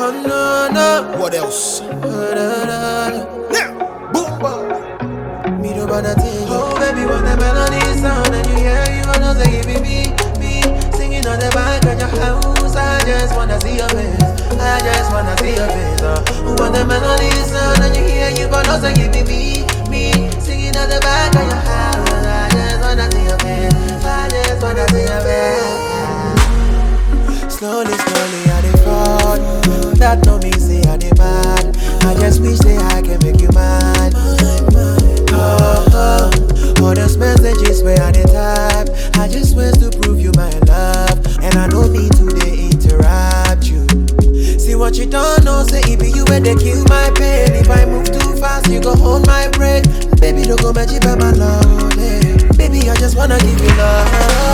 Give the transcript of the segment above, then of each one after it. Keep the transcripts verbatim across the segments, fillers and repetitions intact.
Oh no no. What else? Yeah. Boom boom. Me do wanna take. Oh baby, when the melody sound and you hear you wanna say me me me singing on the back of your house. I just wanna see your face. I just wanna see your face. Oh, when the melody sound and you hear you wanna say me me me singing on the back of your house. I just wanna see your face. I just wanna see your face. Slowly, slowly, I dey fall. That no mean say I dey mad. I just wish say I can make you mad. Oh, oh, all those messages where I dey type. I just wish to prove you my love, and I don't mean to dey interrupt you. See what you don't know, say it be you when they kill my pain. If I move too fast, you go hold my breath. Baby, don't go magic by my love. Hey. Baby, I just wanna give you love.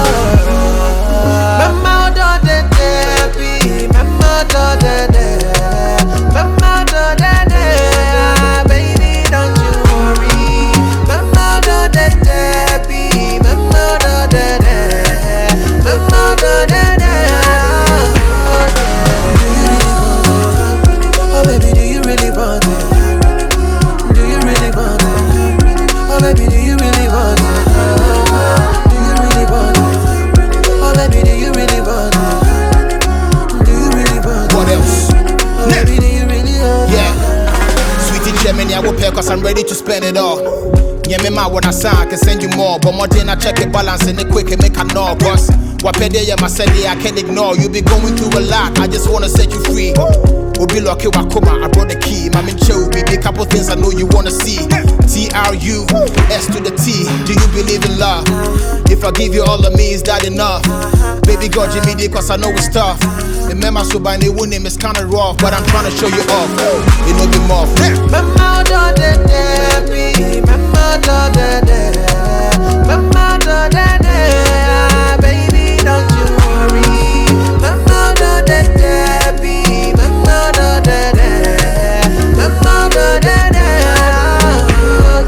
Mama, don't de de, mama, don't de de, mama, don't de de, baby, don't you worry. Mama, don't de de, mama, don't de de, mama, don't de de. Oh baby, do you really want it? Do you really want it? Oh baby, do you really want it? Do you really want it? Oh baby, do you really want it? Do you really want it? What else? Oh baby, do you really want it? Yeah. Sweetie Germany, I will pay cause I'm ready to spend it all. Yeah, me ma when I sign, I can send you more. But more than I check the balance and it quick and make a know. Cause what pay there, my said I can't ignore. You be going through a lot, I just wanna set you free. Obi lucky wakoma, I brought the key. Mami chill, be a couple things I know you wanna see. T R U S to the T. Do you believe in love? If I give you all of me, is that enough? Baby girl, Jimmy D, cause I know it's tough. Remember, so by the name is kinda rough, but I'm trying to show you off. You know be more. Mama, don't de de, mama, don't de de, mama, don't de de, baby, don't you worry. Mama, don't de de, mama, don't de de, mama, don't de de. Oh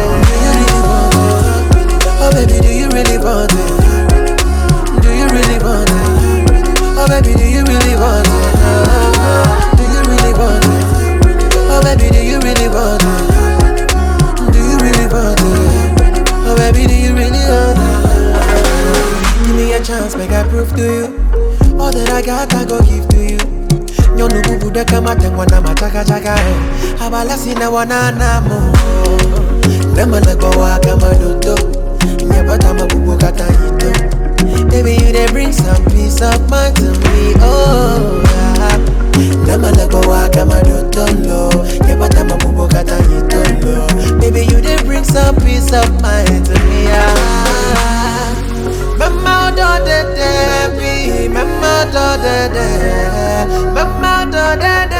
yeah. Do you really want it? Oh baby, do you really want it? Do you really want it? Oh baby, do you really want it? Do you really want it? Oh baby, do you really want it? Do you really want it? Oh baby, do you really want it? Give me a chance, make I prove to you. All that I got, I go give to you. Yo no bubu de kama tengwana mataka chaka. Habala sina wana namo. Lema lego wa kama dodo. Nyapata mabubu kata hito. Baby, you they bring some peace of mind to me. Oh, yeah. Lema lego wa kama dodo lo. Nyapata mabubu kata hito lo. Baby, you they bring some peace of mind to me. Ah. Mama, don't de de, mama, don't de de, mama, don't de de.